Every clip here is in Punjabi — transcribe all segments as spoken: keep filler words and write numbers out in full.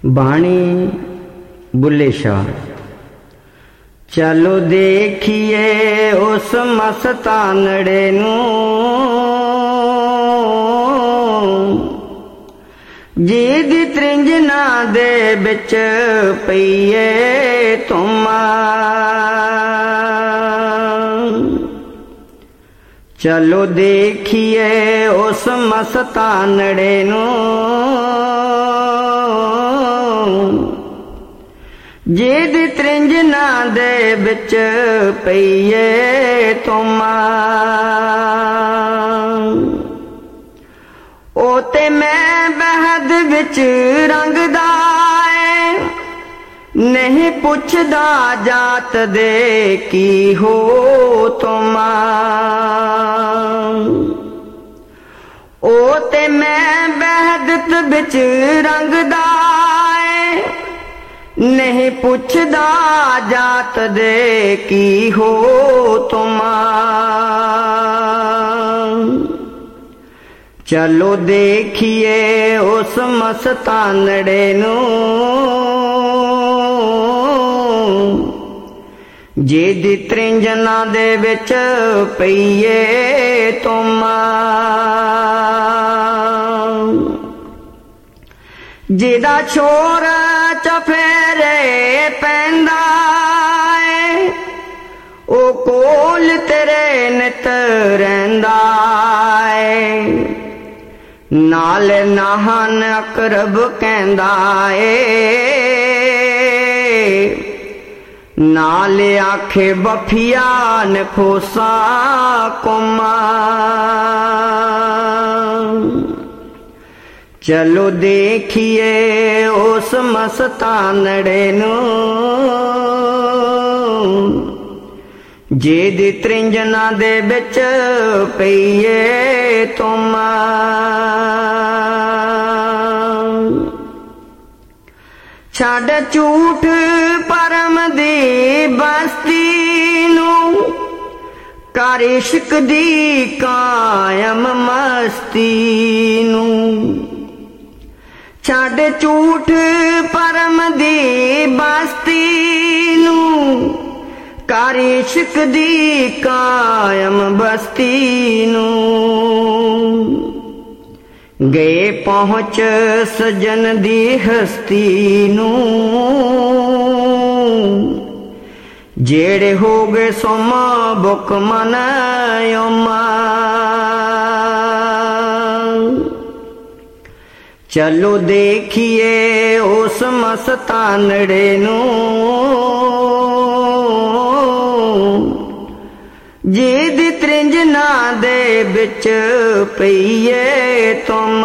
ਬਾਣੀ ਬੁੱਲੇ ਸ਼ਾਹ। ਚਲੋ ਦੇਖੀਏ ਉਸ ਮਸਤਾਨੜੇ ਨੂੰ, ਜਿਹਦੀ ਤ੍ਰਿੰਜਨਾ ਦੇ ਵਿੱਚ ਪਈਏ ਤੁਮ। ਚਲੋ ਦੇਖੀਏ ਉਸ ਮਸਤਾਨੜੇ ਨੂੰ, ਜਿਹਦੀ ਤ੍ਰਿੰਜਨਾ ਦੇ ਵਿੱਚ ਪਈਏ ਤੁਮ। ਉਹ ਤੇ ਮੈਂ ਬਹਿਦ ਵਿੱਚ ਰੰਗਦਾ ਏ, ਨਹੀਂ ਪੁੱਛਦਾ ਜਾਤ ਦੇ ਕੀ ਹੋ ਤੁਮ। ਉਹ ਤੇ ਮੈਂ ਬਹਿਦਤ ਵਿੱਚ ਰੰਗਦਾ ਏ, ਨਹੀਂ ਪੁੱਛਦਾ ਜਾਤ ਦੇ ਕੀ ਹੋ ਤੁਮ। ਚਲੋ ਦੇਖੀਏ ਉਸ ਮਸਤਾਨੜੇ ਨੂੰ, ਜਿਹਦੀ ਤ੍ਰਿੰਜਨਾ ਦੇ ਵਿੱਚ ਪਈਏ ਤੁਮ। ਜਿਹਦਾ ਸ਼ੋਰ ਚਫੇਰੇ ਪੈਂਦਾ ਏ, ਉਹ ਕੋਲ ਤੇਰੇ ਨਿਤ ਰਹਿੰਦਾ ਏ। ਨਾਲ ਨਾਹਨ ਅਕਰਬ ਕਹਿੰਦਾ ਏ, ਨਾਲ ਆਖੇ ਬਫੀਆ ਨਖੋਸਾ ਕੁਮ। ਚਲੋ ਦੇਖੀਏ ਉਸ ਮਸਤਾਨੜੇ ਨੂੰ, ਜਿਹਦੀ ਤ੍ਰਿੰਜਨਾ ਦੇ ਵਿੱਚ ਪਈਏ ਤੁਮ। ਛੱਡ ਝੂਠ ਪਰਮ ਦੀ ਬਸਤੀ ਨੂੰ, ਕਰ ਇਸ਼ਕ ਦੀ ਕਾਇਮ ਮਸਤੀ ਨੂੰ। ਛੱਡ ਝੂਠ ਪਰਮ ਦੀ ਬਸਤੀ ਨੂੰ, ਕਰ ਇਸ਼ਕ ਦੀ ਕਾਇਮ ਬਸਤੀ ਨੂੰ। ਗਏ ਪਹੁੰਚ ਸਜਨ ਦੀ ਹਸਤੀ ਨੂੰ, ਜਿਹੜੇ ਹੋ ਗਏ ਸੁਮ ਬੁਕ ਮਨ ਉਮ। ਚਲੋ ਦੇਖੀਏ ਉਸ ਮਸਤਾਨੜੇ ਨੂੰ, ਜਿਹਦੀ ਤ੍ਰਿੰਜਨਾ ਦੇ ਵਿੱਚ ਪਈਏ ਤੁਮ।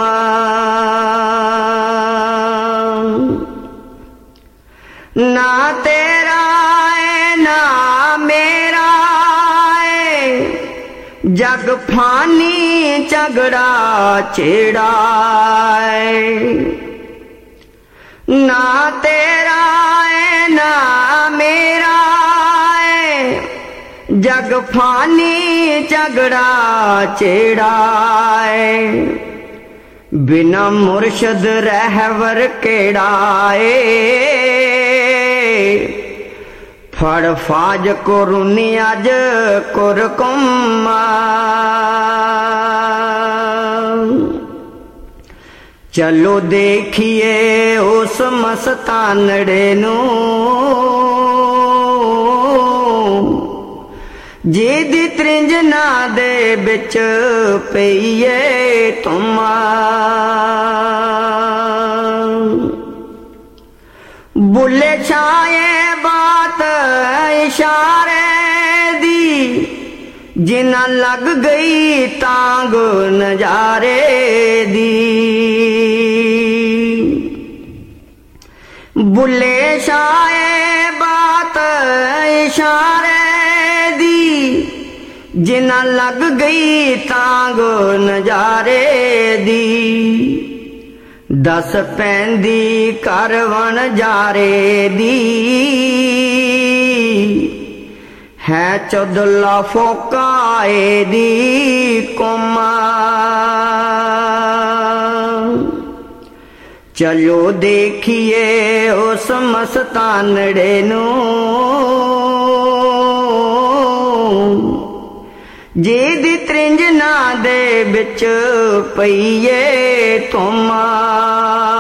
ਨਾ ਤੇਰਾ ਏ ਨਾ ਮੇਰਾ ਏ, ਜਗ ਫਾਨੀ ਝਗੜਾ ਛੇੜਾ ਏ। ਨਾ ਤੇਰਾ ਏ ਨਾ ਮੇਰਾ ਏ, ਜਗ ਫਾਨੀ ਝਗੜਾ ਛੇੜਾ ਏ। ਬਿਨਾ ਮੁਰਸ਼ਦ ਰਹਿਵਰ ਕਿਹੜਾ ਏ, ਫੜ ਫਾਜ ਕੁਰਨੀ ਅਜ ਕੁਰਕੁਮ। ਚਲੋ ਦੇਖੀਏ ਉਸ ਮਸਤਾਨੜੇ ਨੂੰ, ਜਿਹਦੀ ਤ੍ਰਿੰਜਨਾ ਦੇ ਵਿੱਚ ਪਈਏ ਤੁਮ। ਬੁੱਲੇ ਛਾਏ ਬਾਤ ਇਸ਼ਾਰੇ ਦੀ, ਜਿਨਾ ਲੱਗ ਗਈ ਤਾਂਗ ਨਜ਼ਾਰੇ ਦੀ। ਬੁੱਲੇ ਛਾਏ ਬਾਤ ਇਸ਼ਾਰੇ ਦੀ, ਜਿਨਾ ਲੱਗ ਗਈ ਤਾਂਗ ਨਜ਼ਾਰੇ ਦੀ। ਦਸ ਪੈਂਦੀ ਕਰਵਣ ਜਾਰੇ ਦੀ, ਹੈ ਚੌਦਲਾ ਫੋਕਾਏ ਦੀ ਕੁਮ। चलो देखिए उस मस्तानड़े नूं जेदी त्रिंजना दे बिच पईए तुम।